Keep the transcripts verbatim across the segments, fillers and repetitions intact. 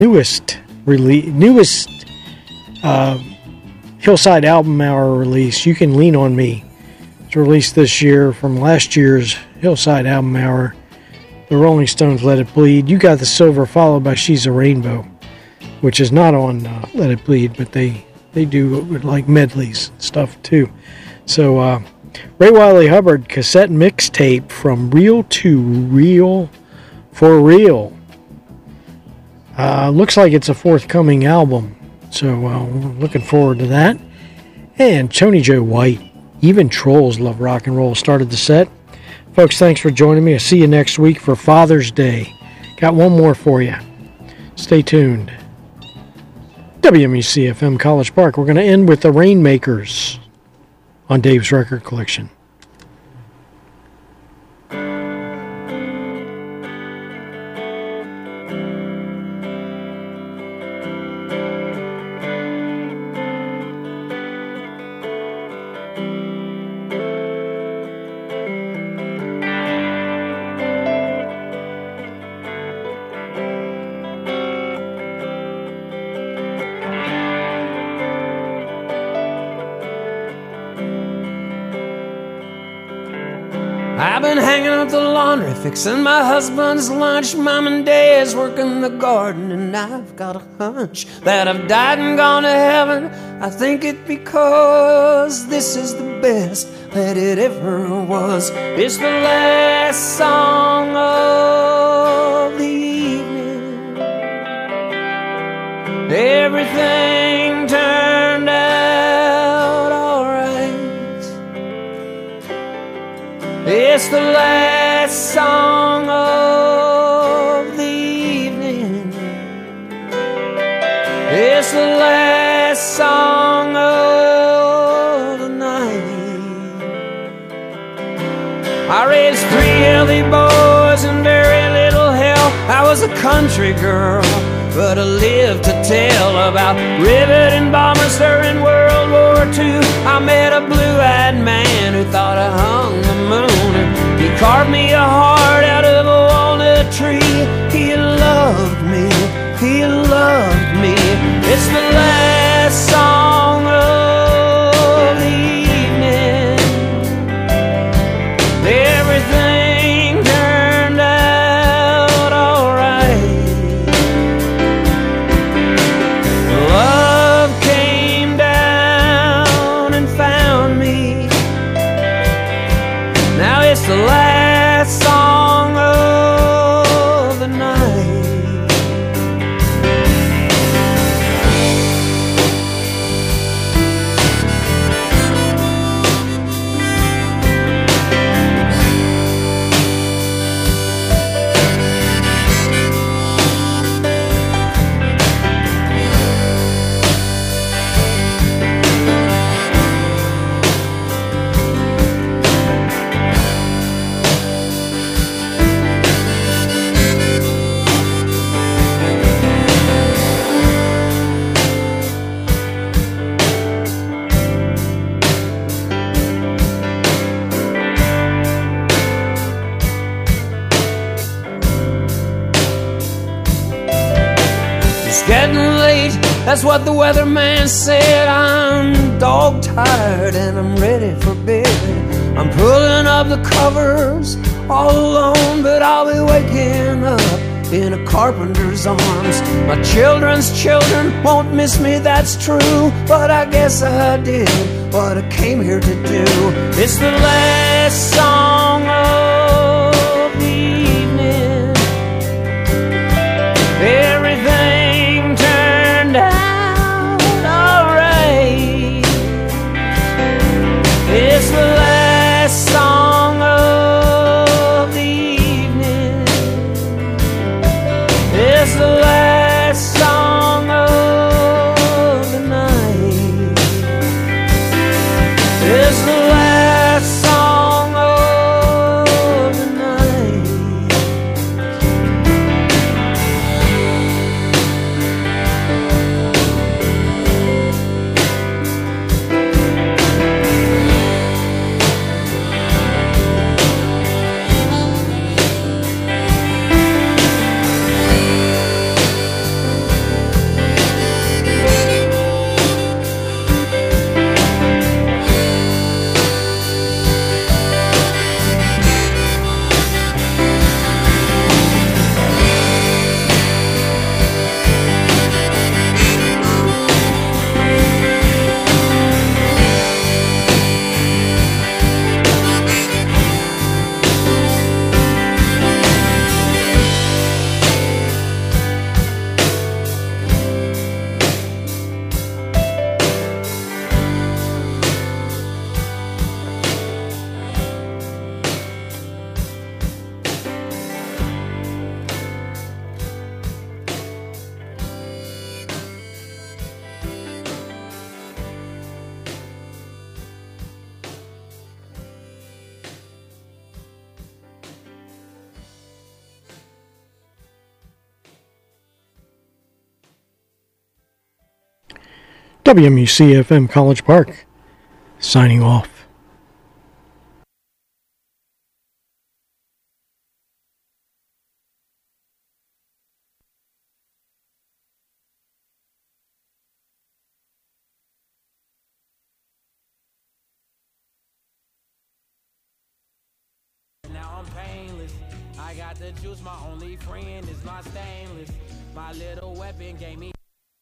newest release, newest uh, Hillside Album Hour release, You Can Lean on Me. It's released this year from last year's Hillside Album Hour. The Rolling Stones, Let It Bleed. You Got the Silver, followed by She's a Rainbow, which is not on uh, Let It Bleed, but they, they do like medleys and stuff too. So, uh, Ray Wiley Hubbard cassette mixtape From Real to Real for Real. Uh, looks like it's a forthcoming album, so uh, we're looking forward to that. And Tony Joe White, Even Trolls Love Rock and Roll, started the set. Folks, thanks for joining me. I'll see you next week for Father's Day. Got one more for you. Stay tuned. W M U C F M College Park. We're going to end with the Rainmakers on Dave's Record Collection. I've been hanging up the laundry, fixing my husband's lunch. Mom and Dad's working the garden, and I've got a hunch that I've died and gone to heaven. I think it because this is the best that it ever was. It's the last song of the evening. Everything turned out all right. It's the last song of the evening. It's the last song of the night. I raised three healthy boys and very little help. I was a country girl, but I lived to tell about rivet and bombers during World War Two. I met a blue-eyed man who thought I hung the moon. He carved me a heart out of a walnut tree. He loved me, he loved me. It's the last song of the evening. Everything turned out all right. Love came down and found me. Now it's the last song of the night. Getting late, that's what the weatherman said. I'm dog tired and I'm ready for bed. I'm pulling up the covers all alone, but I'll be waking up in a carpenter's arms. My children's children won't miss me, that's true, but I guess I did what I came here to do. It's the last song of the evening. Everything turned out all right. It's the last song of the evening. It's the last song of the night. It's the last song of W M U C F M College Park, signing off. Now I'm painless. I got the juice, my only friend is my stainless. My little weapon gave me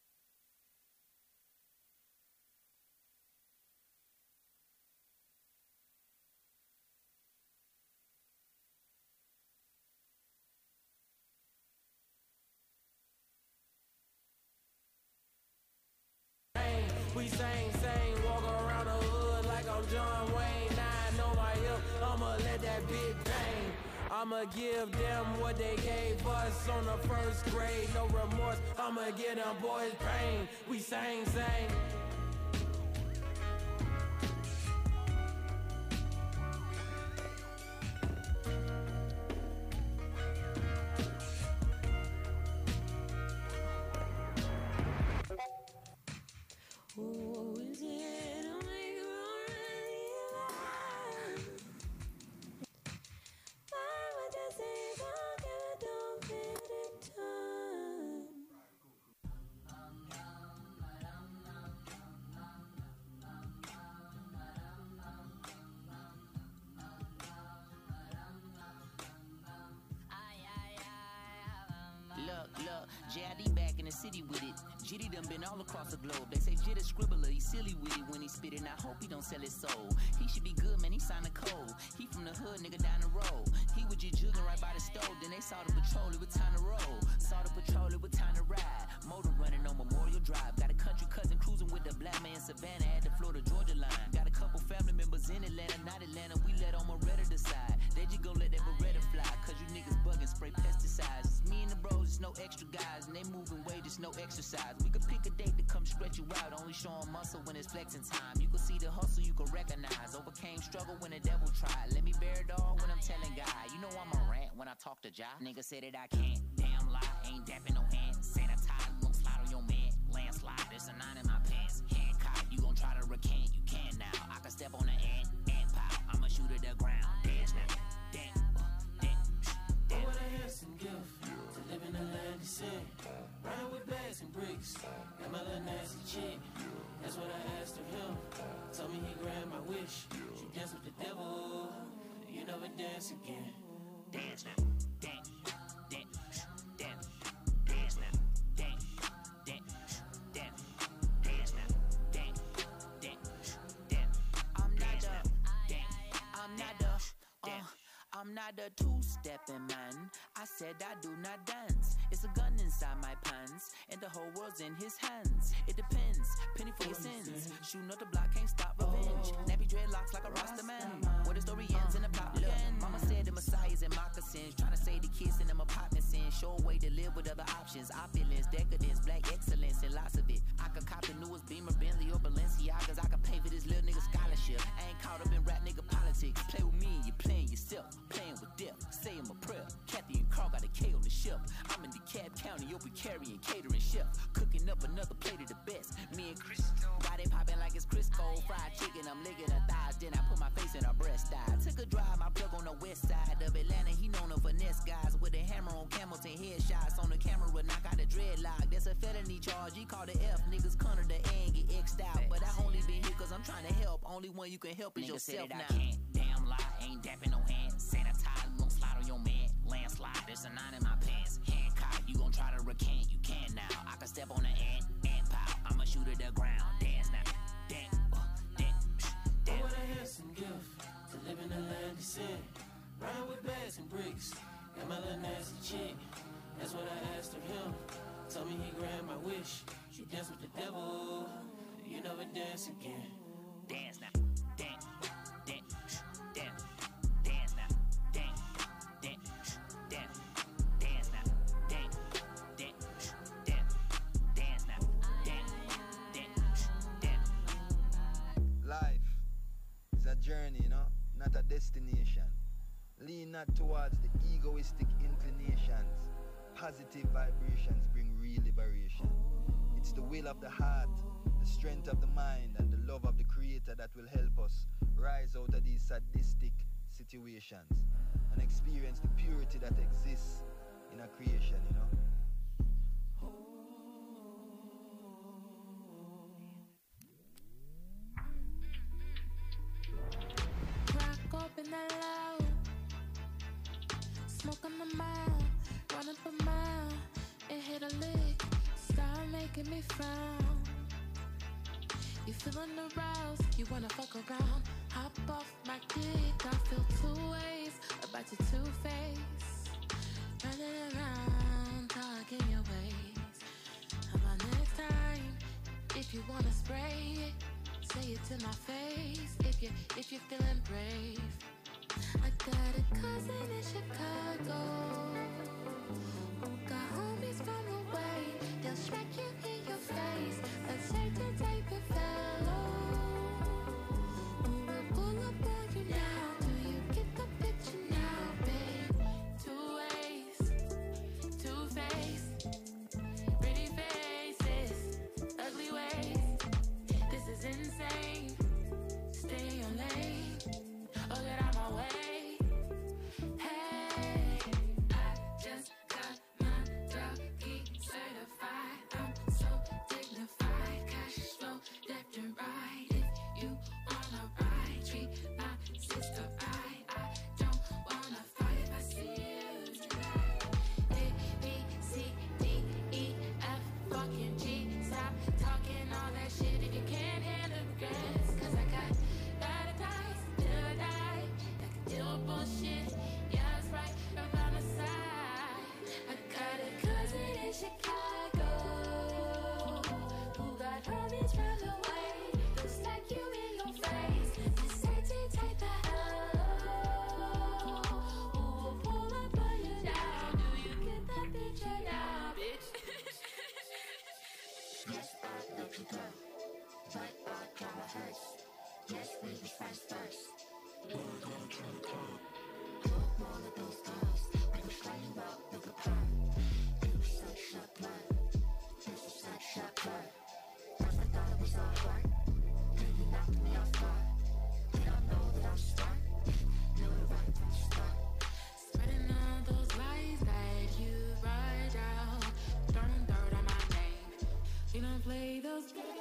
we sing, sing, walk around the hood like I'm John Wayne. Nine on my hip, I'ma let that big bang. I'ma give them what they gave us on the first grade. No remorse, I'ma give them boys pain. We sing, sing. Who is it to make you already alive? Why would you say don't give it, don't give it time? Look, look, J I D back in the city with it. Jitty done been all across the globe. They say Jit a scribbler, he silly with it when he spit it. I hope he don't sell his soul. He should be good, man, he signed a code. He from the hood, nigga, down the road. He was just jugging right by the stove. Then they saw the patrol, it was time to roll. Saw the patrol, it was time to ride. Motor running on Memorial Drive. Got a country cousin cruising with the black man Savannah at the Florida Georgia line. Got a couple family members in Atlanta, not Atlanta. We let on Moretta decide. They just gon' let that Beretta fly. Cause you niggas bugging, spray pesticides. It's me and the bros, it's no extra guys. And they moving weight, it's no exercise. We could pick a date to come stretch you out. Only showing muscle when it's flexing time. You can see the hustle, you can recognize. Overcame struggle when the devil tried. Let me bear it all when I'm telling God. You know I'm a rant when I talk to Jai. Nigga said that I can't. Damn lie, ain't dapping no hand. Sanitize, gon' slide on your man. Landslide, there's a nine in my pants. Hand cocked, you gon' try to recant. You can now. I can step on the ant, ant pile. I'ma shoot at the ground. Dance now. Dance, dance, dance. What a handsome gift to live in the land of sin. Riding with bags and bricks. Got my little nasty chick. That's what I asked of him. Told me he grabbed my wish. She dance with the devil. You never dance again. Dance now. Dance, dance, dance. Dance now. Dance, dance, dance. Dance now. Dance, dance, dance. I'm not the, dance. I'm not the, uh, I'm not a two-stepping man. I said I do not dance. It's a gun inside my pants, and the whole world's in his hands. It depends, penny for your sins. Shooting up the block, can't stop revenge. Nappy dreadlocks like a Rasta man. Where the story ends in a plot again. Mama said the Messiah's in moccasins, trying to save the kids in them apartments in. Show a way to live with other options. Opulence, decadence, black excellence, and lots of it. I could cop the newest Beamer, Bentley, or Balenciagas. I could pay for this little nigga scholarship. I ain't caught up in rap nigga politics. Play with me, you playing yourself. Playing with death, saying my prayer. Kathy and Carl got a K on the shelf. I'm in DeKalb County, open carrying catering chef. Cooking up another plate of the best. Me and Chris, why they popping like it's Crisco? Fried chicken, I'm licking her thighs. Then I put my face in her breast. I took a drive, my plug on the west side of Atlanta. He known of finesse guys with a hammer on camels and headshots on the camera. Knock out the dreadlock. That's a felony charge. He called the F. Niggas corner the A and get X'd out. But I only been here cause I'm trying to help. Only one you can help is Nigga yourself said now. I can't. Damn lie, ain't dapping no hand. Sanitize, gon' slide on your man. Landslide, there's a nine in my pants. Hand cocked, you gon' try to recant. You can now. I can step on the ant, ant pile. I'ma shoot at the ground. Dance now. Dance, uh, dance, dance. What a handsome gift to live in the land of sin. Riding with bags and bricks. Got my little nasty chick. That's what I asked of him. Told me he grabbed my wish. She dance with the devil. You never dance again. Dance now. Dance, dance, dance. Dance now. Dance, dance, dance. Dance now. Dance, dance, dance. Dance now. Dance, dance, dance. Life is a journey, you know, not a destination. Lean not towards the egoistic inclinations. Positive vibrations bring real liberation. It's the will of the heart, the strength of the mind and the love of the Creator that will help us rise out of these sadistic situations and experience the purity that exists in a creation, you know. Rock open that loud, smoke on the mile, run up a mile, and hit a lick, start making me frown. You feeling aroused, you wanna fuck around, hop off my dick, I feel two ways about your two-face, running around, talking your ways. How about next time, if you wanna spray it, say it to my face, if you, if you're feeling brave. I got a cousin in Chicago who got homies from away. They'll smack you in your face, a certain type of fellow who will pull up on you now. Do you get the picture now, babe? Two ways, two-faced, pretty faces, ugly ways. This is insane. Stay on lane or get out my way. Hey, I just got my doggy certified. I'm so dignified. Cash flow left and right. If you wanna ride, treat my sister right. I don't wanna fight if I see you tonight. A, B, C, D, E, F, fucking G. Stop talking all that shit if you can't handle regrets. Cause I got bad ties till I die. That can deal with bullshit. Yeah, that's right, right by my side. I got a cousin in Chicago who got homies from the way. They'll smack you in your face. The certain type of hoe who will pull up on you now. Do you get that picture now, bitch? Yes, I let you go. But I got my hurts. Yes, we was friends first. You're gonna try to call. You're one of those girls. We will fly you out with a perm. You such shot blood. This is such shot blood. First I thought it was all right. Then you knocked me off guard. Did I know that I'm smart? Knew it right from the start. Spreading all those lies that you write out, throwing dirt on my name. You don't play those games.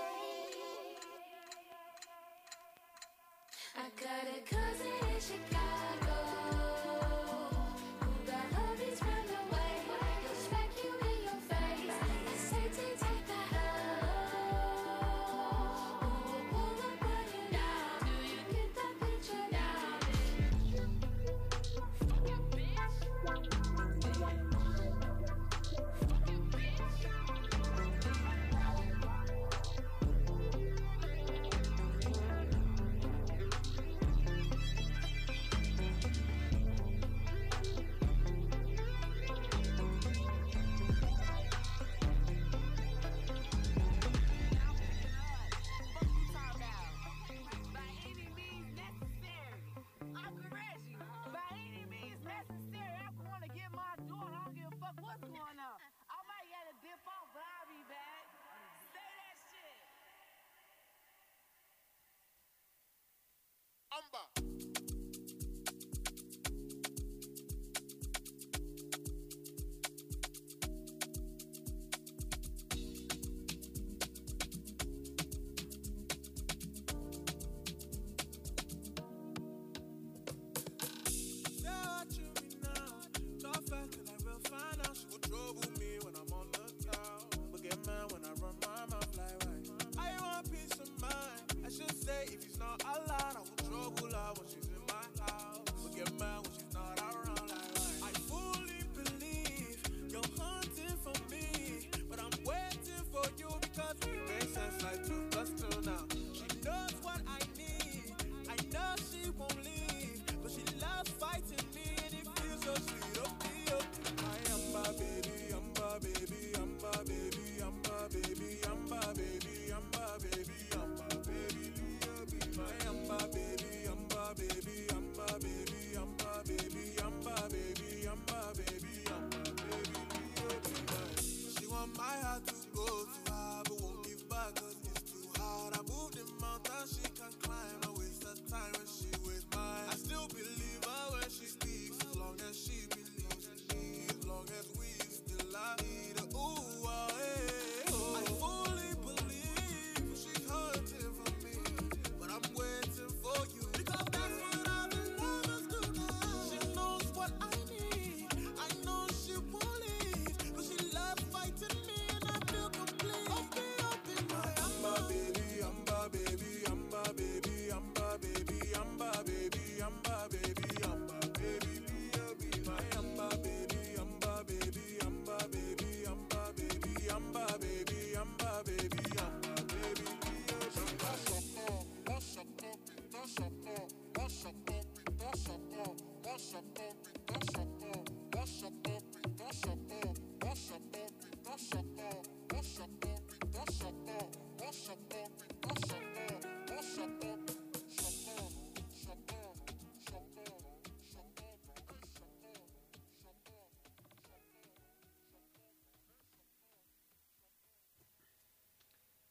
I got a cousin in Chicago who got homies from the way. They'll smack you in your face. A certain type of hoe who will pull up on you now. Do you get that picture now, bitch?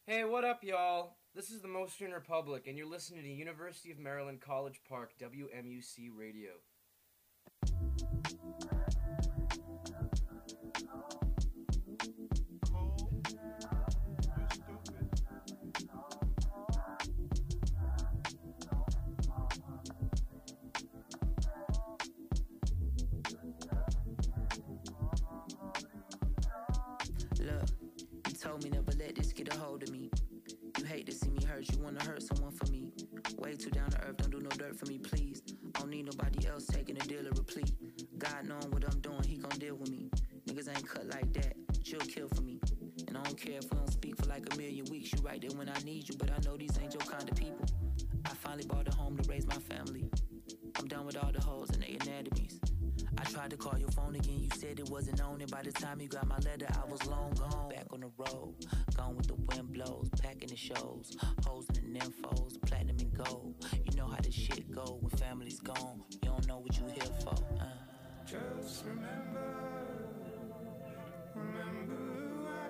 Hey, what up, y'all? This is the Mostyn Republic, and you're listening to University of Maryland College Park, W M U C Radio. Look, you told me never let this get a hold of me. You hate to see me hurt, you wanna hurt someone for me. Way too down to earth, don't do no dirt for me, please. I don't need nobody else taking a deal or a plea. God knowing what I'm doing, he gon' deal with me. Niggas ain't cut like that, but you'll kill for me. And I don't care if we don't speak for like a million weeks. You right there when I need you, but I know these ain't your kind of people. I finally bought a home to raise my family. I'm done with all the hoes and their anatomies. I tried to call your phone again, you said it wasn't on it. By the time you got my letter, I was long gone. Back on the road, gone with the wind blows, packing the shows, hoes and the nymphos, platinum and gold. You know how this shit go when family's gone. You don't know what you here for. Uh. Just remember, remember who I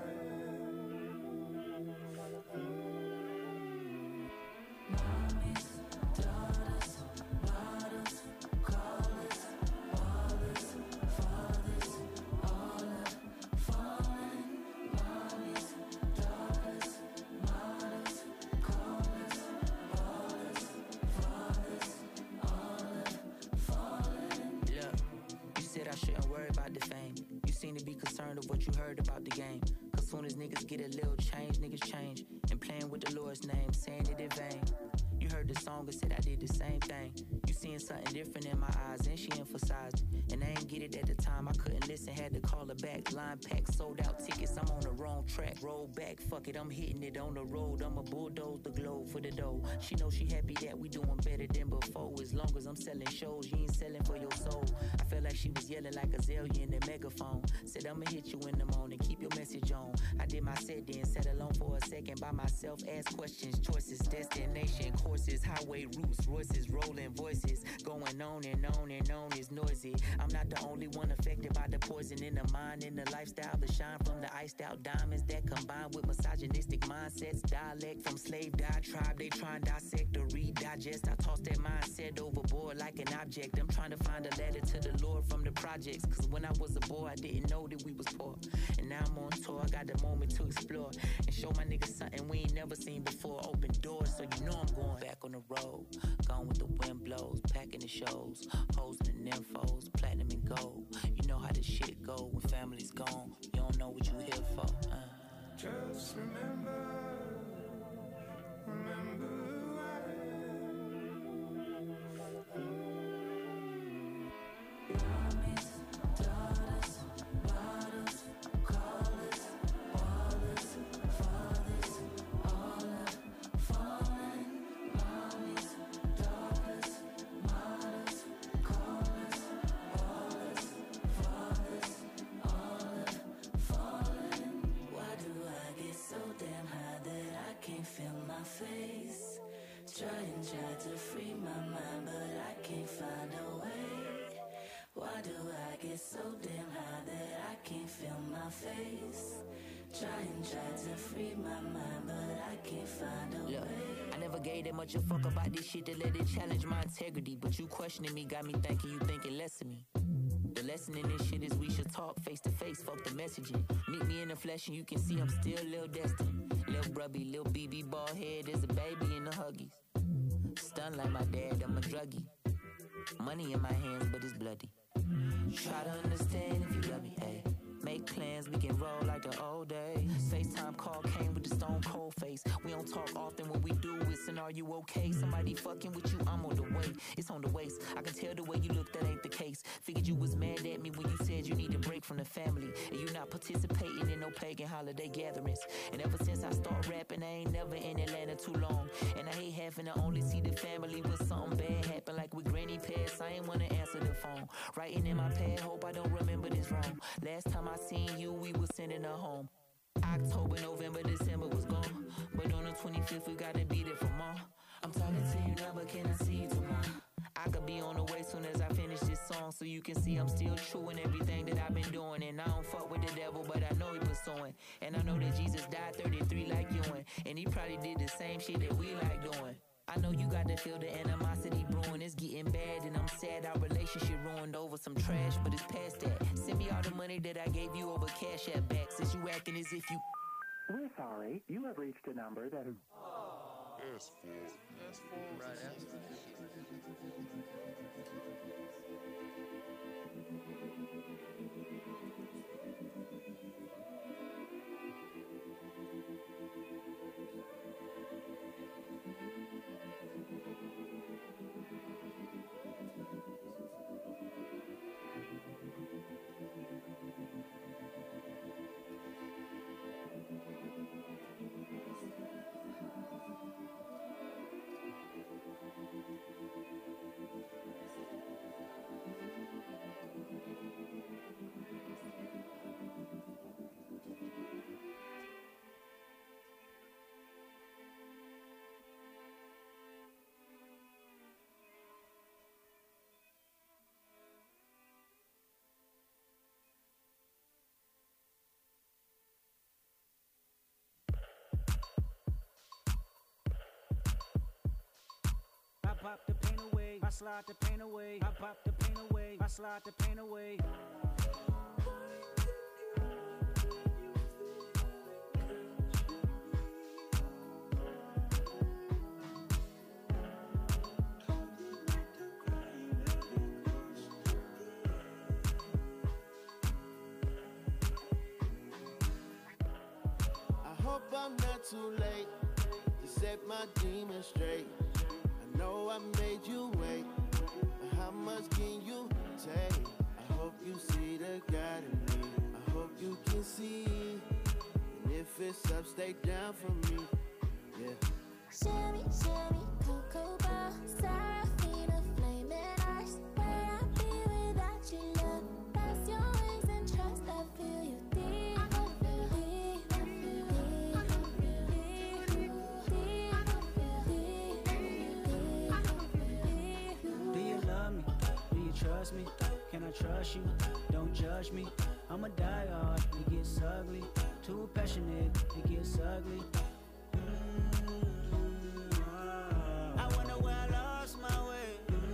am. Mommies, daughters, models, callers, ballers, fathers, all have fallen. Mommies, daughters, models, callers, ballers, fathers, all have fallen. Look, you said I shouldn't worry about the fame. You seem to be concerned of what you heard about the game. Cause soon as niggas get a little change, niggas change. And playing with the Lord's name, saying it in vain. You heard the song and said I did the same thing. You seeing something different in my eyes, and she emphasized. And I ain't get it at the time, I couldn't listen, had to call her back. Line packed, sold out tickets, I'm on the wrong track. Roll back, fuck it, I'm hitting it on the road. I'ma bulldoze the globe for the dough. She know she happy that we doing better than before. As long as I'm selling shows, you ain't selling for your soul. I felt like she was yelling like Azalea in the megaphone. Said I'ma hit you in the morning, keep your message on. I did my set then, sat alone for a second by myself. Ask questions, choices, destination, courses, highway routes, Royces, rolling voices. Going on and on and on is noisy. I'm not the only one affected by the poison in the mind, in the lifestyle, the shine from the iced out diamonds that combine with misogynistic mindsets. Dialect from slave diatribe, they try and dissect or redigest. I toss that mindset overboard like an object. I'm trying to find a letter to the Lord from the projects. Cause when I was a boy, I didn't know that we was poor. And now I'm on tour, I got the moment to explore and show my niggas something we ain't never seen before. Open doors, so you know I'm going back on the road. Gone with the wind blows, packing the shows, hoes and the nymphos, platinum and gold. You know how this shit go when family's gone. You don't know what you here for. Uh. Just remember, remember who I am. Mommies, daughters, models, callers, ballers, fathers, all have fallen. Mommies, daughters, models, callers, ballers, fathers, all have fallen. Why do I get so damn high that I can't feel my face? Try and try to free my mind, but I can't find a way. Why do I get so damn high that I can't feel my face? Try and try to free my mind, but I can't find a Look, way. I never gave that much a fuck about this shit to let it challenge my integrity. But you questioning me got me thinking you thinking less of me. The lesson in this shit is we should talk face to face, fuck the messaging. Meet me in the flesh and you can see I'm still Lil Destin. Lil Brubby, Lil B B bald head, there's a baby in the Huggies. Stunned like my dad, I'm a druggie. Money in my hands, but it's bloody. Try to understand if you love me, ayy. Make plans, we can roll like the old days. FaceTime call came with the stone cold face. We don't talk often, when we do, it's an are you okay? Somebody fucking with you, I'm on the way. It's on the waist, I can tell the way you look, that ain't the case. Figured you was mad at me when you said you need a break from the family. And you not participating in no pagan holiday gatherings. And ever since I start rapping, I ain't never in Atlanta too long. And I hate having to only see the family when something bad happen. Like with Granny passed, I ain't wanna answer the phone. Writing in my pad, hope I don't remember this wrong. Last time I seen you, we was sending her home. October, November, December was gone. But on the twenty-fifth, we gotta be there for more. I'm talking to you now, but can I see you tomorrow? I could be on the way soon as I finish this song, so so you can see I'm still true in everything that I've been doing. And I don't fuck with the devil, but I know he pursuing. And I know that Jesus died thirty-three like you, and he probably did the same shit that we like doing. I know you got to feel the animosity brewing. It's getting bad and I'm sad our relationship ruined over some trash, but it's past that. Send me all the money that I gave you over Cash App back, since you acting as if you... We're sorry. You have reached a number that is... S four. S four. Right, S four. I pop the pain away, I slide the pain away. I pop the pain away, I slide the pain away. I hope I'm not too late to set my demons straight. I know I made you wait, but how much can you take? I hope you see the God in me. I hope you can see, and if it's up, stay down for me. Yeah. Shimmy, shimmy, cocoa ball, Seraphina, flaming eyes. Where I be without you, love? Press your wings and trust. I feel you deep. I feel deep. I feel deep. I feel deep. Deep. Deep. Do you love me? Do you trust me? Can I trust you? Don't judge me. I'm a die hard, it gets ugly. Too passionate, it gets ugly. I wonder where I lost my way.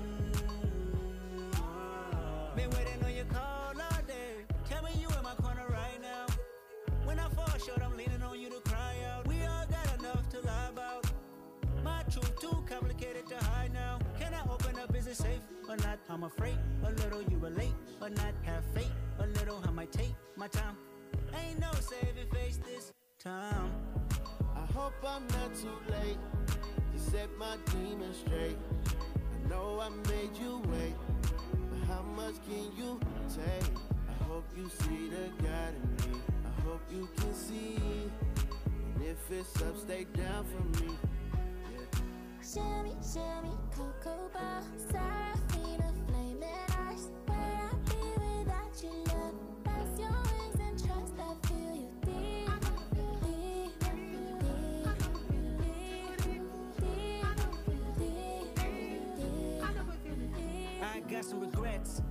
Been waiting on your call all day. Tell me you in my corner right now. When I fall short, I'm leaning on you to cry out. We all got enough to lie about. My truth too complicated to hide now. Can I open up? Is it safe or not? I'm afraid a little you relate, but not have faith. A little I might take my time. Ain't no saving face this time. I hope I'm not too late to set my demons straight. I know I made you wait, but how much can you take? I hope you see the God in me. I hope you can see, and if it's up, stay down for me. Shimmy, shimmy, cocoa ball, Seraphina, flaming eyes. Where I be without you, love? Press your wings and trust. I feel you deep. I feel deep. I feel deep. Deep. Deep. I got some regrets,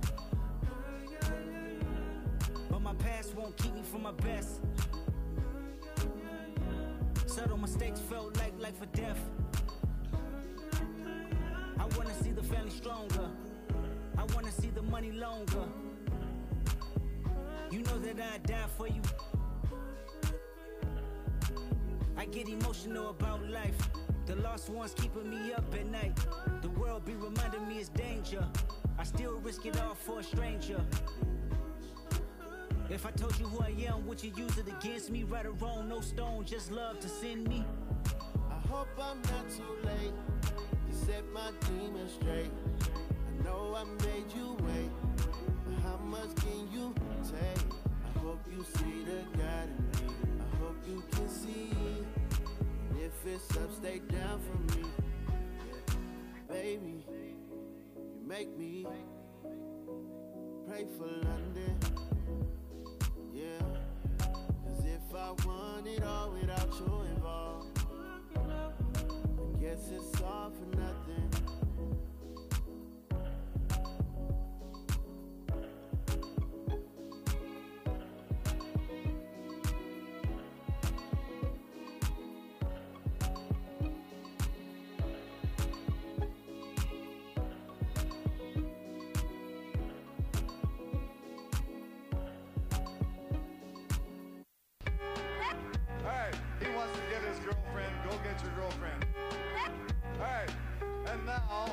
but my past won't keep me from my best. Subtle mistakes felt like life or death. I wanna see the family stronger. I wanna see the money longer. You know that I'd die for you. I get emotional about life. The lost ones keeping me up at night. The world be reminding me it's danger. I still risk it all for a stranger. If I told you who I am, would you use it against me? Right or wrong, no stone, just love to send me. I hope I'm not too late to set my demons straight. I know I made you wait, but how much can you take? I hope you see the God in me. I hope you can see, and if it's up, stay down for me. Yeah. Baby, you make me pray for London. Yeah, cause if I want it all without you involved, I guess it's all for nothing. girlfriend. Go get your girlfriend. All right, and now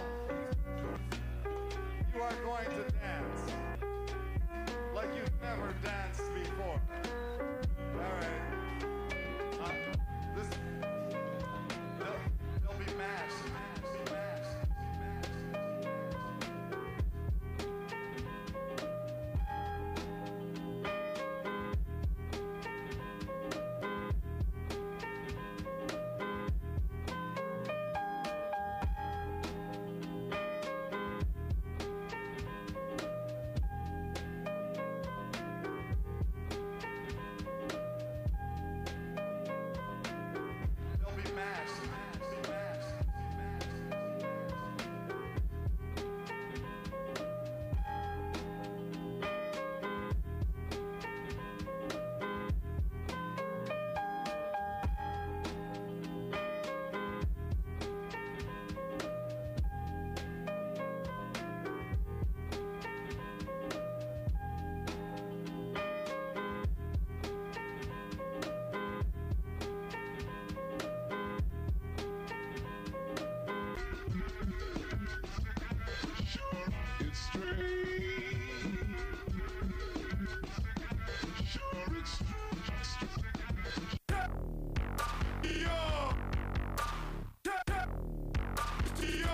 you are going to dance like you've never danced before. All right. Uh, this they'll, they'll be mashed. Be mashed. They'll be mashed. Be mashed. It's strange. Sure, it's Yo! Yo!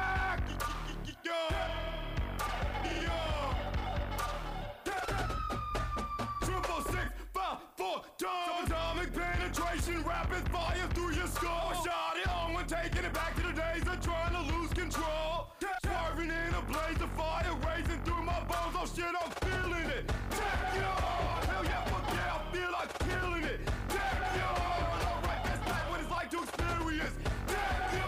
Triple six, five, four, time. Atomic penetration, rapid fire through your skull. Shot it on when taking it back to the days of trying to lose control. Swerving in a blaze of fire, racing through my bones. Oh shit, I'm feeling it. Take yo! Hell yeah, fuck yeah, I feel like killing it. Take yo! Alright, that's not what it's like to experience. Take yo!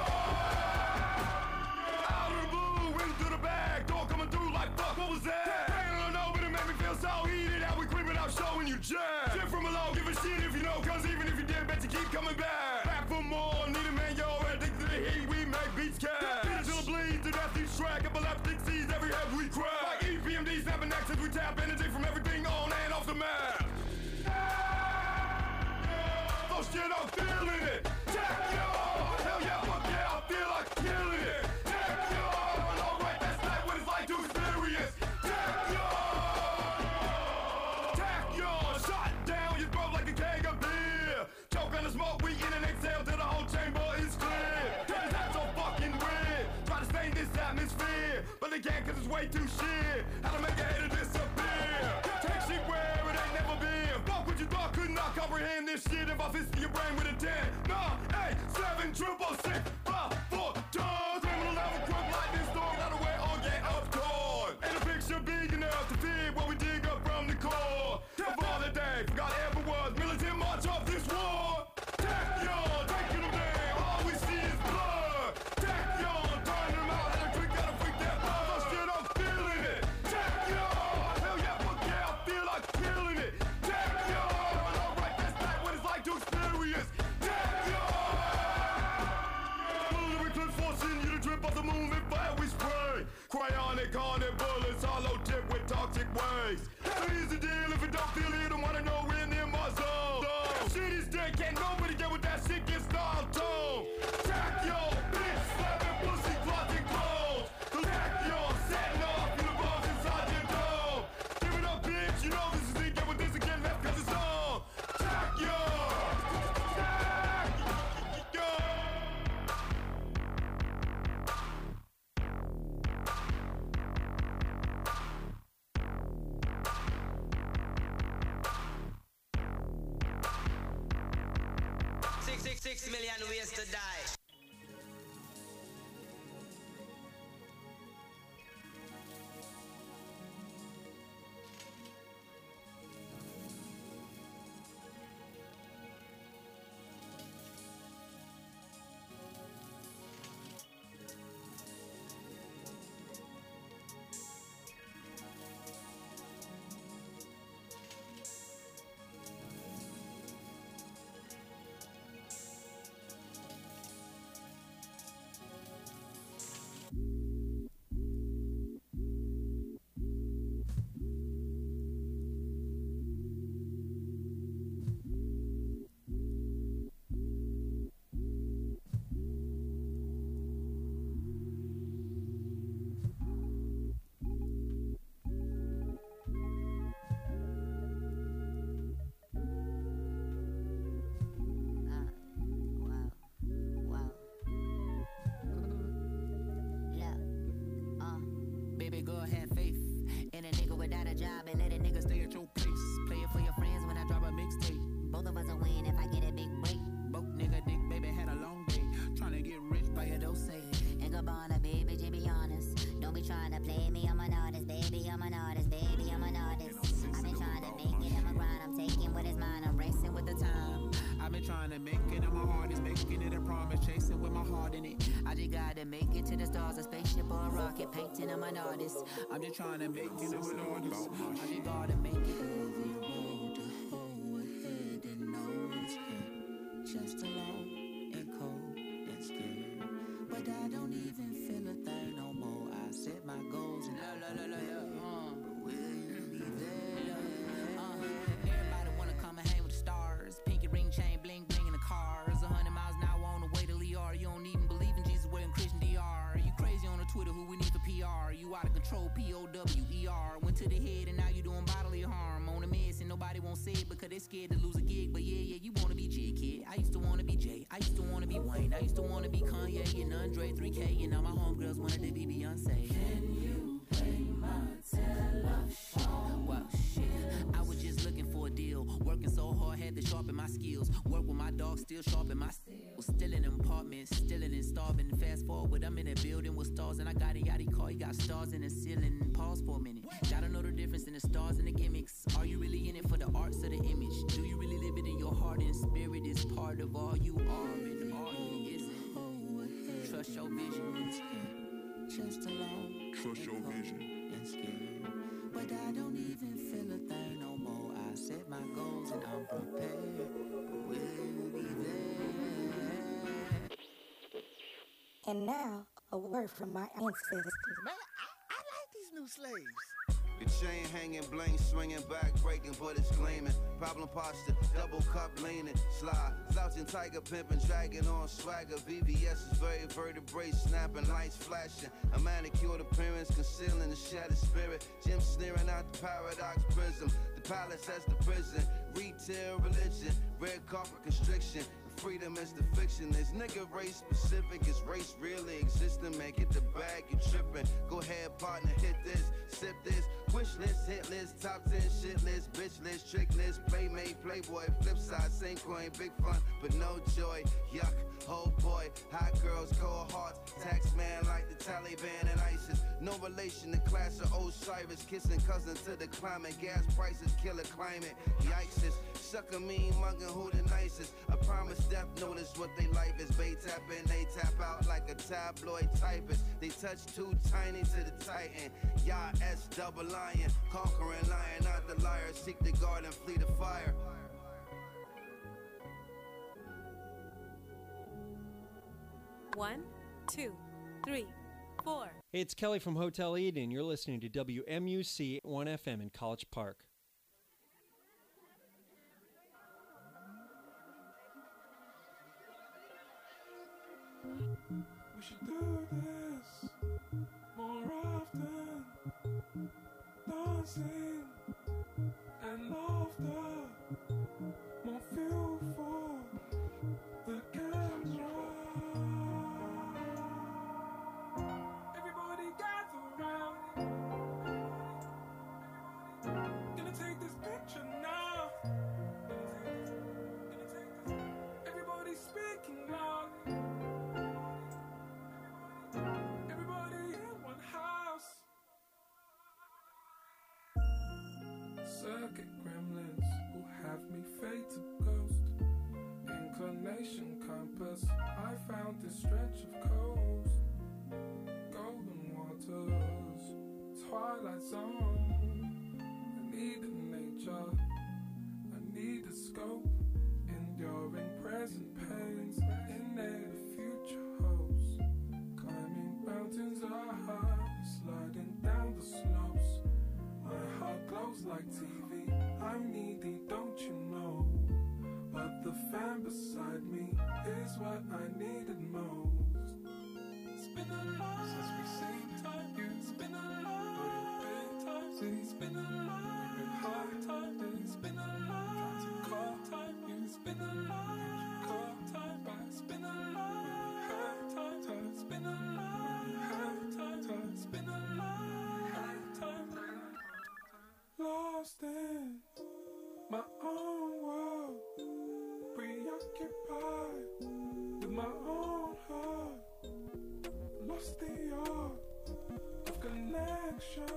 Out of the blue, into the bag, door coming through like fuck, what was that? I don't know, but it made me feel so heated. How we creeping out, showing you jazz. Shit from below, give a shit if you know, cause even if you did, bet you keep coming back. Back for more, need a man, yo, addicted to the heat, we make beats cash. Beat until it bleeds, to death each track, epileptic sees every head we crack. Like E P M D snapping nexus, we tap energy from everything on and off the map. Oh shit, I'm feeling it. Take yo! Hell yeah, fuck yeah, I feel like killing it. Take yo! Alright, that's not what it's like to experience. Take yo! Take yo! Shot down your throat like a keg of beer. Choke on the smoke, we in and exhale till the whole chamber is clear. Cause that's so fucking weird. Try to stain this atmosphere, but they can't cause it's way too shit. How to make a hater disappear. Take shit where it ain't never been. Fuck what you thought, could not comprehend this shit. If I fist your brain with a ten, nine, eight, seven, triple six, five, four, tons. Criminal level crook like this storm, out of way or get up torn. And the picture big enough to fit what we dig up from the core. Of all the day, forgot ever was militant march of this war. Take yo, taking them down, all we see is blood. Take yo, turning them out, had a trick, gotta freak that buzz. Oh shit, I'm feeling it. Take yo, hell yeah, fuck yeah, I feel like killing it. Take yo, alright, that's not what it's like to experience. Take yo, lyric clip forcing you to drip off the moon and fire we spray. Cryonic haunted bullets, hollow tip with toxic waste. So easy deal if you don't feel it, don't wanna know when in my zone. Shit is dead, can't nobody get with that shit, get style tone. Take yo, bitch, slapping pussy, closet clothes. Take yo, setting off you the balls inside your dome. Give it up, bitch, you know this is it, get with this again, left cause it's on. Take yo, take yo. Six, six, six million ways to die. baby girl, have faith. And a nigga without a job and let a nigga stay at your place. Play it for your friends when I drop a mixtape. Both of us will win if I get a big break. Both nigga dick, baby, had a long day. Tryna get rich by a dose. And go on a baby, to be honest. Don't be trying to play me, I'm an artist, baby, I'm an artist, baby, I'm an artist. I've been trying to make it in my grind, I'm taking what is mine, I'm racing with the time. I've been trying to make it, and my heart is making it a promise, chasing with my heart in it. I just gotta make it to the stars, a spaceship or a rocket, painting, I'm an artist. I'm just trying to make it, I'm an artist. I just gotta make it. Just alone and cold and scared, but I don't even feel a thing no more. I set my goals and la la la la yeah. Uh, will you be there? Uh, everybody wanna come and hang with the stars. Pinky ring chain, bling bling in the cars. A hundred miles an hour on the way to Liar. You don't even believe in Jesus, wearing Christian D R. You crazy on the Twitter? Who we need for P R? You out of control? P O W E R. Went to the head and now you doing bodily harm. On the mess and nobody won't say it because they scared to lose a gig. But yeah, yeah, you wanna be J, kid. I used to wanna be Jay. I used to wanna be Wayne. I used to wanna be Kanye and Andre three K. And now my homegirls wanted to be Beyonce. Can you play my telephone? Well, shit. I was just looking for a deal. Working so hard, had to sharpen my skills. Work with my dog, still sharpen my skills. Still in an apartment, still in and starving. Fast forward, I'm in a building with stars. And I got a yachty car, you got stars in the ceiling. Pause for a minute. Gotta know the difference in the stars and the gimmicks. Are you really in it for the arts or the image? Do you really live it in your heart and spirit is part of all you are? And all you isn't. Trust your vision. Just alone. Trust your vision. And scared. But I don't even feel a thing no more. I set my goals and I'm prepared. Will you be there? And now, a word from my ancestors. Man, I, I like these new slaves. The chain hanging, bling swinging, back breaking, but it's gleaming. Problem posture, double cup leaning, slide. Slouching, tiger pimping, dragging on swagger. V V S is very vertebrae, snapping, lights flashing. A manicured appearance, concealing the shattered spirit. Jim sneering out the paradox prism. The palace as the prison. Retail religion, red carpet constriction. Freedom is the fiction. This nigga race specific. Is race really existing? Man, get the bag, you tripping. Go ahead, partner, hit this, sip this. Wish list, hit list, top ten shit list, bitch list, trick list, playmate, playboy, flip side, same coin, big fun, but no joy. Yuck, oh boy, hot girls, cold hearts, tax man like the Taliban and ISIS. No relation to class of Osiris, kissing cousin to the climate. Gas prices, killer climate. Yikes, sucker mean mugging who the nicest. I promise death notice what they life is. They tap in, they tap out like a tabloid typist. They touch too tiny to the titan. Y'all S double lion, conquering lion, not the liar. Seek the guard and flee the fire. One, two, three, four. Hey, it's Kelly from Hotel Eden. You're listening to W M U C one F M in College Park. We should do this more often. Dancing and laughter. More fuel for the camera. Everybody gather round. Gonna take this picture now. Everybody speaking loud. Everybody in one house. Circuit gremlins who have me fade to ghost. Inclination compass, I found this stretch of coast. Golden waters, twilight zone. I need a nature, I need a scope. Enduring present pains, in there the future hopes. Climbing mountains are high, sliding down the slopes. My heart glows like T V, I'm needy, don't you know? But the fan beside me is what I needed most. It's been a long since we seen time, yeah. It's been a long big time, see. It's been a long, we've been high time, yeah. It's been a long, trying to call time, yeah. It's been a long, call time, but it's been a long, high time, time. It's been a long, high time, time. It's been a long. my own world, preoccupied with my own heart, lost the art of connection.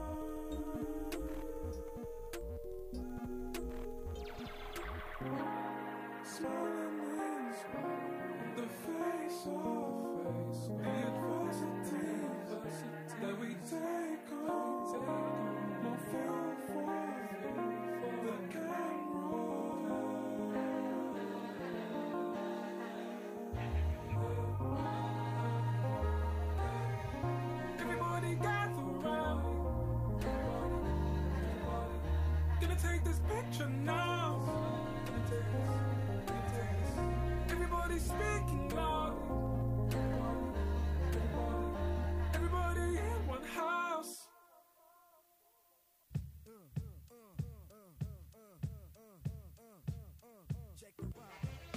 Smiling in the face of the adversities that we take on, more fuel for the camera. Everybody gather round, gonna take this picture now. Everybody speaking loud. Everybody in one house. Check the vibe.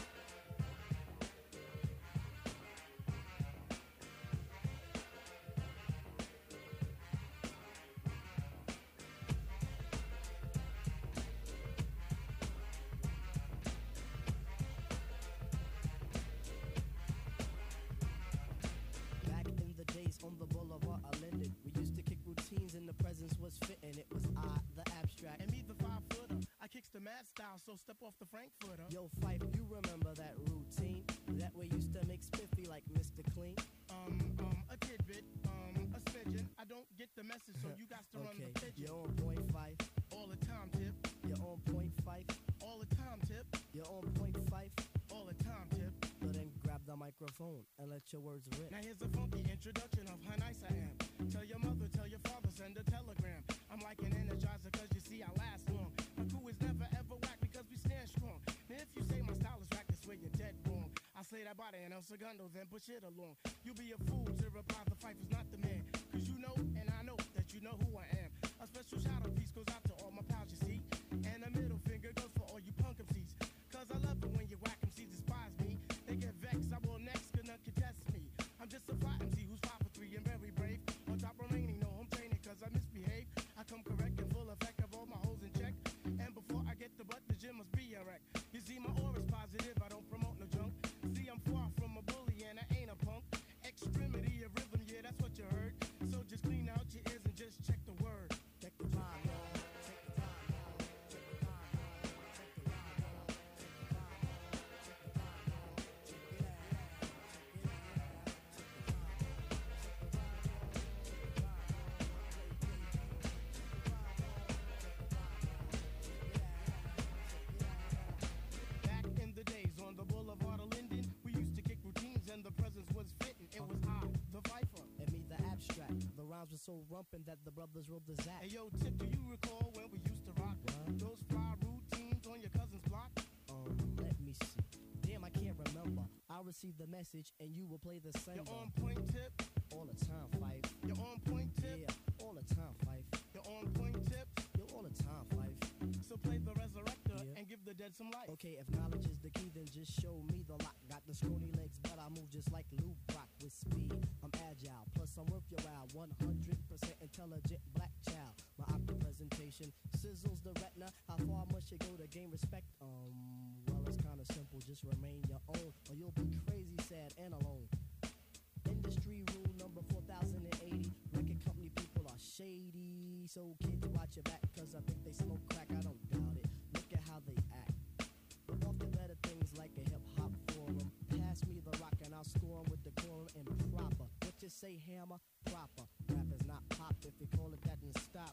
Back in the days on the boulevard I landed, we used to kick routines and the presence was fitting. It was I, the abstract. And me, the five footer. I kicks the mad style, so step off the Frankfurter. Yo, Fife, you remember that routine that we used to make spiffy like Mister Clean? Um, um, a tidbit, um, a smidgen. I don't get the message, so you got to run Okay, the pigeon. you're on point five. All the time, tip. You're on point five. All the time, tip. You're on point five. All the time, tip. So then grab the microphone and let your words rip. Now here's a funky introduction of how nice I am. Tell your mother, tell your father, send a telegram. I'm like an energizer, cause you see I last long. My crew is never ever whack because we stand strong. Now if you say my style is whack, that's where you're dead wrong. I slay that body and El Segundo, then push it along. You'll be a fool to reply the fight is not the man. Cause you know, and I know, that you know who I am. A special shout out piece goes out to all my pals, you see. And a middle finger goes for all you punk M Cs. Cause I love it when you whack M Cs despise me. They get vexed, I will next, gonna contest me. I'm just a fly M C who's five for three and very brave. On top remaining, no home training cause I misbehave. I come correct and full effect of all my holes in check. And before I get the butt, the gym must be a wreck. You see my aura's positive, I don't promote no junk. See I'm far from a bully and I ain't a punk. Extremity of rhythm, yeah that's what you heard. So just clean out your ears and just check the word. Check the vibe, y'all. Check the vibe, y'all. Check the vibe, y'all. Check the vibe, y'all. Check the vibe, y'all. Check the vibe, y'all. Check it out. Check it out. Check the vibe, y'all. Check the vibe, y'all. Check the vibe, y'all. Back in the days on the boulevard of Linden, we used to kick routines and the presence was fitting. It was I, the Viper. And me, the abstract. The rhymes were so rumpin' that the brothers wrote the Zach. Hey yo, Tip, do you recall when we used to rock those fly routines on your cousin's block? Um, let me see. Damn, I can't remember. I'll receive the message and you will play the same. You're on point, Tip. All the time, Fife. You're on point, Tip. Yeah, all the time, Fife. You're on point, Tip. You're all the time, Fife. So play the resurrector and give the dead some life. Okay, if knowledge is the key, then just show me the lock. Got the scrawny legs, but I move just like Lou Brock with speed. I'm agile, plus I'm worth your while. one hundred percent intelligent black child. My opera presentation sizzles the retina. How far must you go to gain respect? Um, well, it's kinda simple. Just remain your own, or you'll be crazy, sad, and alone. Industry rule number four thousand eighty. Record company people are shady. So kids, watch your back, cause I think they smoke crack. I don't doubt it. Look at how they act. But off the better things like a hip hop forum. Pass me the rock and I'll score 'em with the quorum and proper. What you say, hammer? Proper. Rap is not pop. If you call it that, then stop.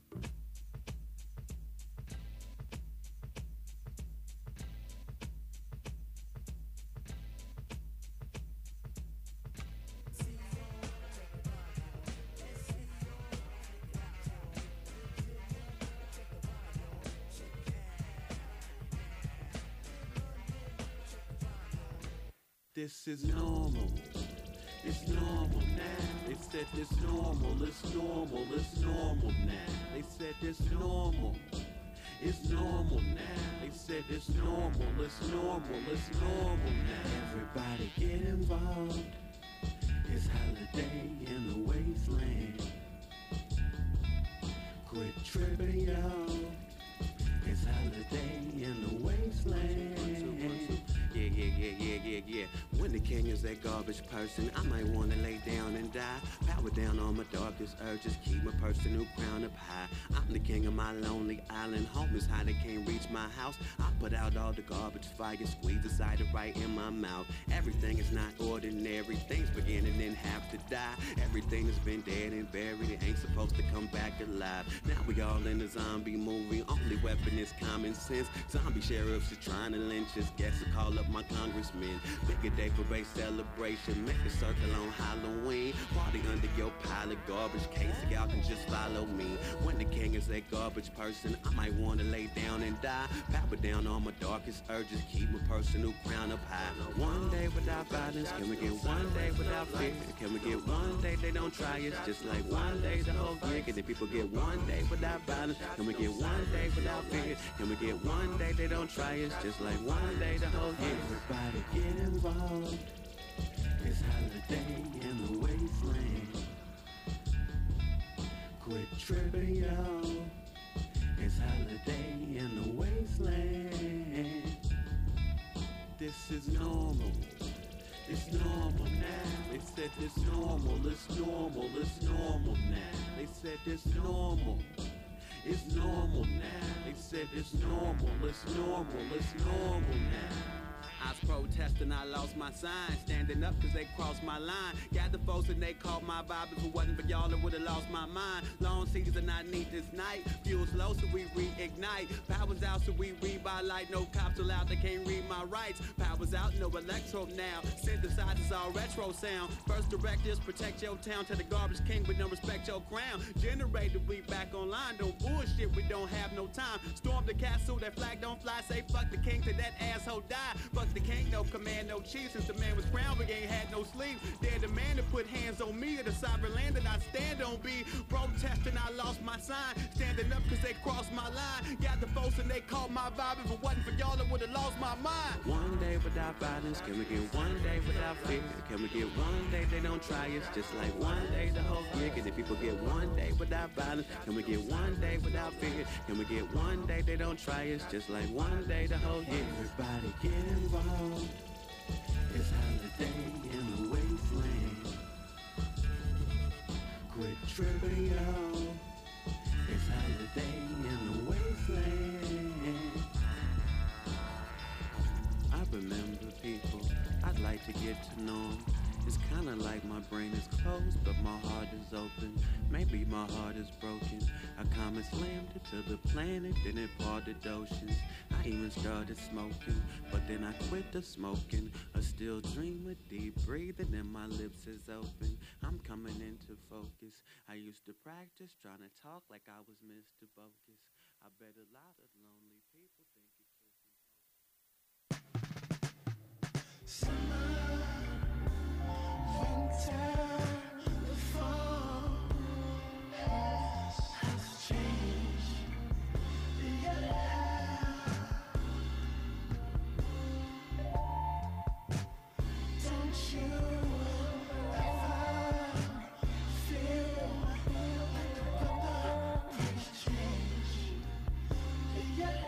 This is normal. It's normal now. They said this normal. It's normal. It's normal now. They said this normal. It's normal now. They said it's normal. It's normal. It's normal now. Everybody get involved. It's holiday in the wasteland. Quit tripping, y'all. It's holiday in the wasteland. When the king is that garbage person, I might wanna lay down and die. Power down on my darkest urges, keep my personal crown up high. I'm the king of my lonely island. Home is high, they can't reach my house. I put out all the garbage fire, squeeze the cider right in my mouth. Everything is not ordinary, things begin and then have to die. Everything has been dead and buried, it ain't supposed to come back alive. Now we all in a zombie movie, only weapon is common sense. Zombie sheriffs are trying to lynch us, guess I call up my congressmen. Bigger day parade celebration, make a circle on Halloween. Party under your pile of garbage case, so y'all can just follow me. When the king is a garbage person, I might wanna lay down and die. Power down on my darkest urges, keep my personal crown up high. One day without violence, can we get one day without fear? Can we get one day they don't try us, just like one day the whole year? Can the people get one day without violence? Can we get one day without fear? Can we get one day they don't try us, just like one day the whole year? Everybody get involved, it's holiday in the wasteland. Quit tripping, y'all, it's holiday in the wasteland. This is normal, it's normal now. They said it's normal, it's normal, it's normal now. They said it's normal, it's normal now. They said it's normal, it's normal, it's normal now. I was protesting, I lost my sign. Standing up cause they crossed my line. Got the folks and they caught my vibe. If it wasn't for y'all, I would've lost my mind. Long season, I need this night. Fuel's low, so we reignite. Power's out, so we read by light. No cops allowed, they can't read my rights. Power's out, no electro now. Synthesizers all retro sound. First directives, protect your town. Tell the garbage king, but don't respect your crown. Generator, we back online. Don't bullshit, we don't have no time. Storm the castle, that flag don't fly. Say fuck the king till that asshole die. Fuck the king, no command, no chief. Since the man was crowned, we ain't had no sleep. They're the man to put hands on me, or the sovereign land that I stand on. Be protesting, I lost my sign. Standing up cause they crossed my line. Got the folks and they caught my vibe. If it wasn't for y'all, I would've lost my mind. One day without violence, can we get one day without fear? Can we get one day they don't try us, just like one day the whole year? Can the people get one day without violence? Can we get one day without fear? Can we get one day they don't try us, just like one day the whole year? Everybody get involved, it's holiday in the wasteland. Quit tripping, y'all, it's holiday in the wasteland. I remember people I'd like to get to know 'em. It's kinda like my brain is closed, but my heart is open. Maybe my heart is broken. A comet slammed it to the planet, then it parted oceans. I even started smoking, but then I quit the smoking. I still dream with deep breathing and my lips is open. I'm coming into focus. I used to practice trying to talk like I was Mister Bogus. I bet a lot of lonely people think it took me. Summer, winter, the fall has changed. Yeah. Don't you ever feel like the weather has changed? Yeah.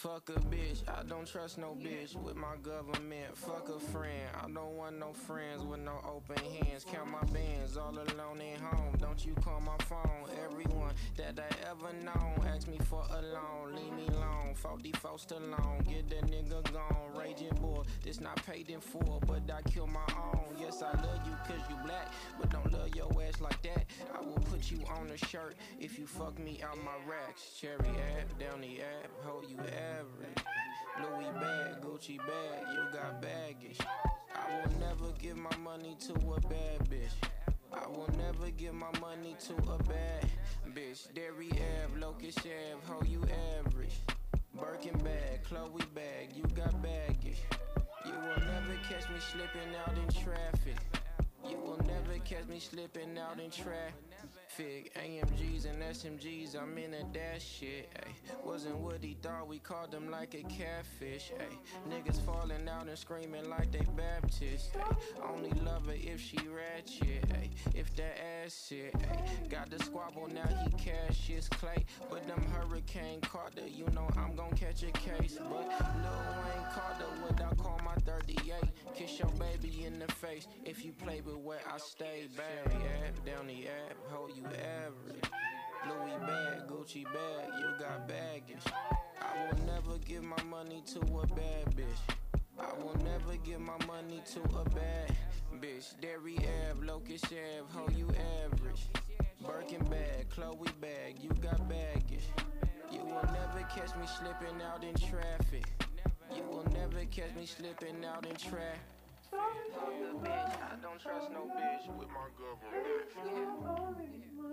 Fuck a bitch, I don't trust no bitch with my government. Fuck a friend, I don't want no friends with no open hands. Count my bands all alone at home. Don't you call my phone. Everyone that I ever known ask me for a loan. Leave me alone, forty-four Stallone. Get that nigga gone, raging boy. This not paid in full, but I kill my own. Yes, I love you cause you black, but don't love your ass like that. I will put you on a shirt if you fuck me out my racks. Cherry app, down the app, ho you average. Louis bag, Gucci bag, you got baggage. I will never give my money to a bad bitch. I will never give my money to a bad bitch. Derry Ave, Locust Ave, ho you average. Birkin bag, Chloe bag, you got baggage. You will never catch me slipping out in traffic. You will never catch me slipping out in traffic. A M Gs and S M Gs, I'm in a dash shit, ayy. Wasn't what he thought, we called them like a catfish, ayy. Niggas falling out and screaming like they Baptist, ayy. Only love her if she ratchet, ayy. If that ass shit, ayy. Got the squabble, now he cash his clay. But them Hurricane Carter, you know I'm gon' catch a case. But Lil Wayne Carter, what I call my thirty-eight. Kiss your baby in the face if you play with where I stay. Bag, app, down the app, hold you average. Louis bag, Gucci bag, you got baggage. I will never give my money to a bad bitch. I will never give my money to a bad bitch. Derry Ave, Locust Ave, ho you average. Birkin bag, Chloe bag, you got baggage. You will never catch me slipping out in traffic. You will never catch me slipping out in traffic. Bitch, I don't trust no bitch with my government.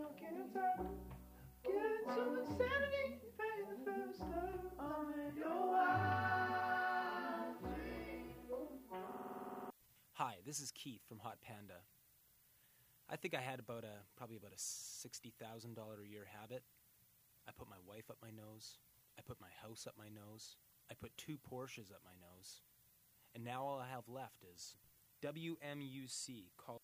Hi, this is Keith from Hot Panda. I think I had about a probably about a sixty thousand dollars a year habit. I put my wife up my nose. I put my house up my nose. I put two Porsches up my nose. And now all I have left is W M U C. Call.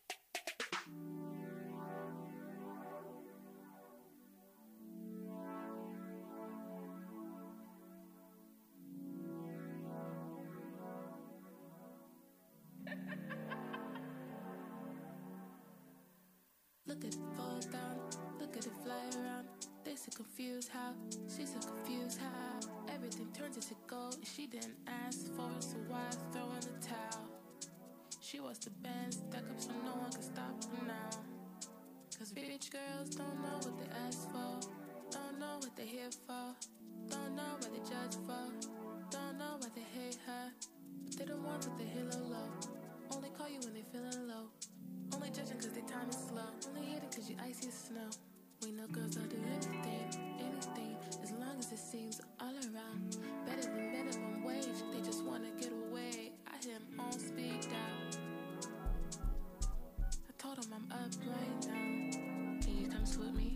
Look at it fall down, look at it fly around. They so confused how, she's so confused how everything turns into gold and she didn't ask for it, so why throw in the towel? She wants the band stuck up so no one can stop her now. Cause bitch girls don't know what they ask for, don't know what they're here for, don't know what they judge for, don't know why they hate her. But they don't want what they hit low low, only call you when they feeling low. Only judging cause their time is slow, only hating cause you icy as snow. We know girls will do anything, anything, as long as it seems all around. Better than minimum wage, they just wanna get away. I hear him on speed dial. I told him I'm up right now. Can you come with me?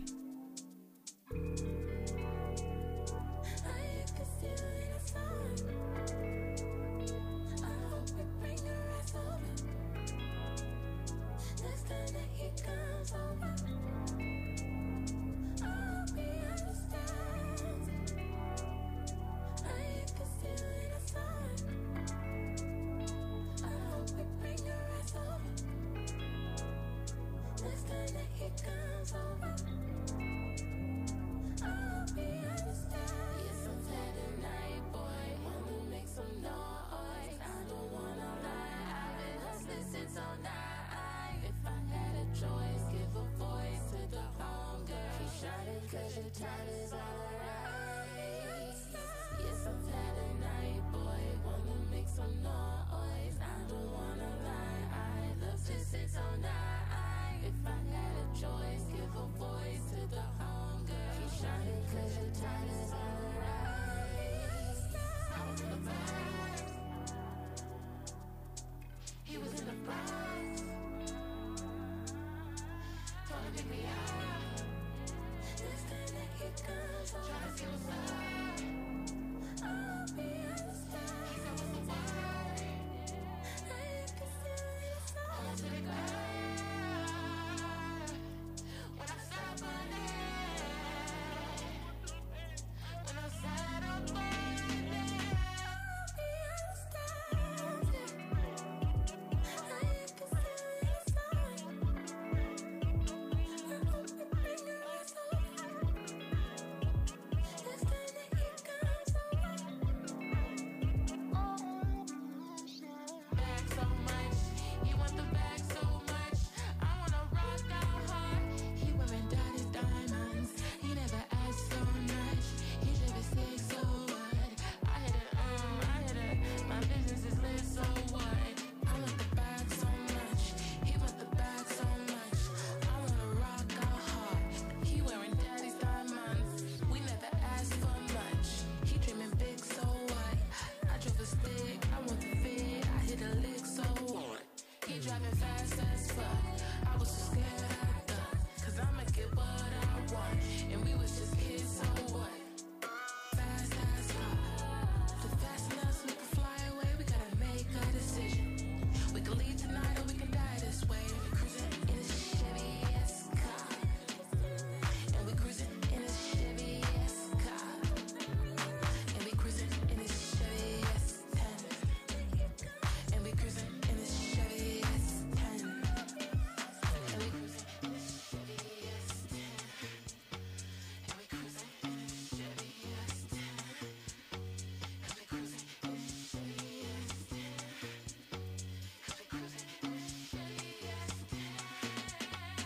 I can see you in a song. I hope we bring your ass over. Next time that he comes over, I hope he understands. you driving fast as fuck. I was so scared I thought, cause I'ma get what I want. And we was just kids, so what? Fast as fuck. The fast enough so we can fly away, we gotta make a decision. We can leave tonight or we can die this way. We cruising in a Chevy S car. And we cruising in a Chevy S car. And we cruising in a Chevy S ten. And we cruising in a Chevy S ten. And we cruising in a Chevy S ten. And we cruising in a Chevy S ten. And we cruising in a Chevy S ten. And we cruising in a Chevy S ten.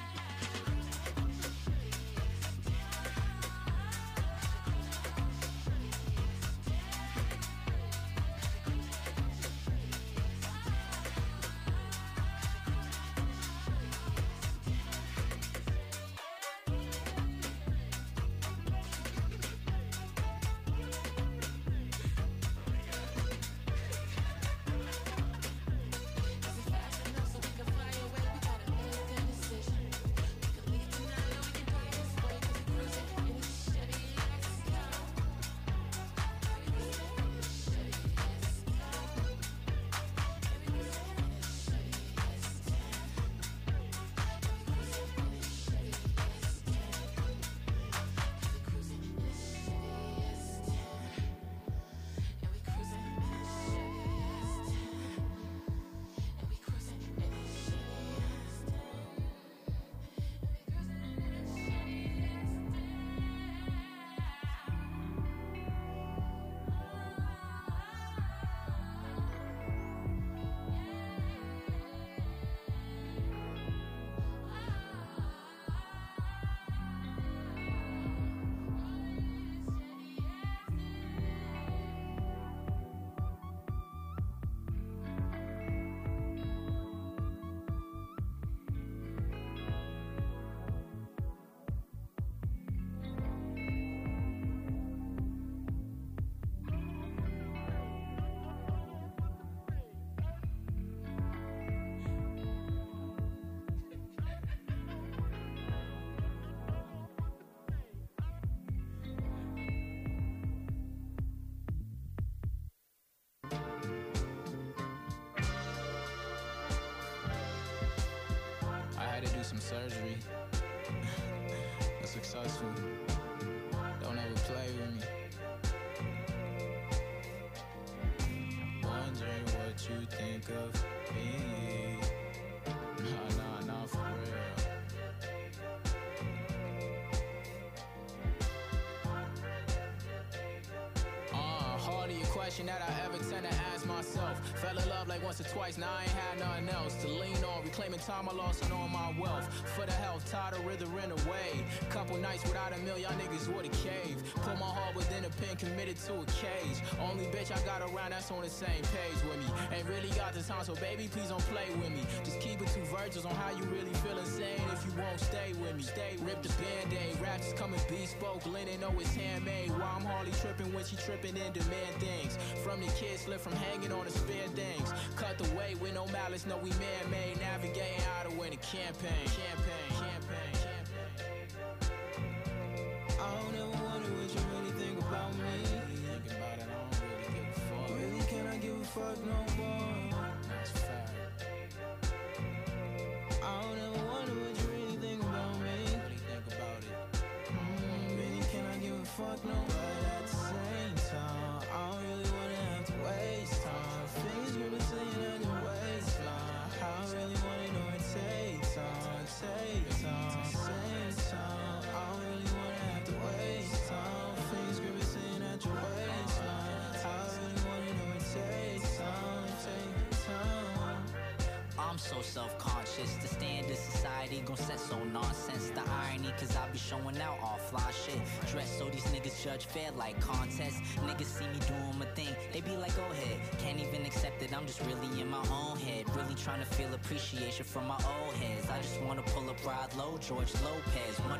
I had to do some surgery. Was successful. Don't ever play with me. Wondering what you think of me. Nah, nah, nah, for real. Uh, hardly a question that I ever tend to ask myself. Fell in love like once or twice, now I ain't had nothing else to lean on. Reclaiming time I lost and all my wealth. For the health, tired of withering away. Couple nights without a meal, y'all niggas would a cave. Put my heart within a pen, committed to a cage. Only bitch I got around that's on the same page with me. Ain't really got the time, so baby, please don't play with me. Just keep it two virgins on how you really feel insane. If you won't stay with me, stay. Rip the band-aid, raps is coming bespoke. Linen know it's handmade. While I'm hardly tripping when she tripping in demand things. From the kids slip from hanging on the spare things. Cut the way with no malice, no we man-made. Navigating how to win a campaign. Campaign, campaign, campaign. I don't ever wonder what you really think about me. Thinking about it, I don't really give a fuck. Really, can I give a fuck no more? That's a fact. I don't ever wonder what you really think about me. Really think about it. Mm, really, can I give a fuck no? But at the same time, I don't really wanna have to waste time. Fingers gripping, saying at your waistline. I really wanna know it takes time, takes time. Same time, I don't really wanna have to waste time. Fingers gripping, saying at your waistline. I really wanna know it takes time, takes time. I'm so self-conscious. The standard society gon' set so nonsense. The irony, cause I be showing out all fly shit. Dress so these niggas judge fair like contests. Niggas see me doing my thing, they be like, go ahead. Can't even accept it, I'm just really in my own head. Really trying to feel appreciation from my old heads. I just wanna pull up ride low, George Lopez. Money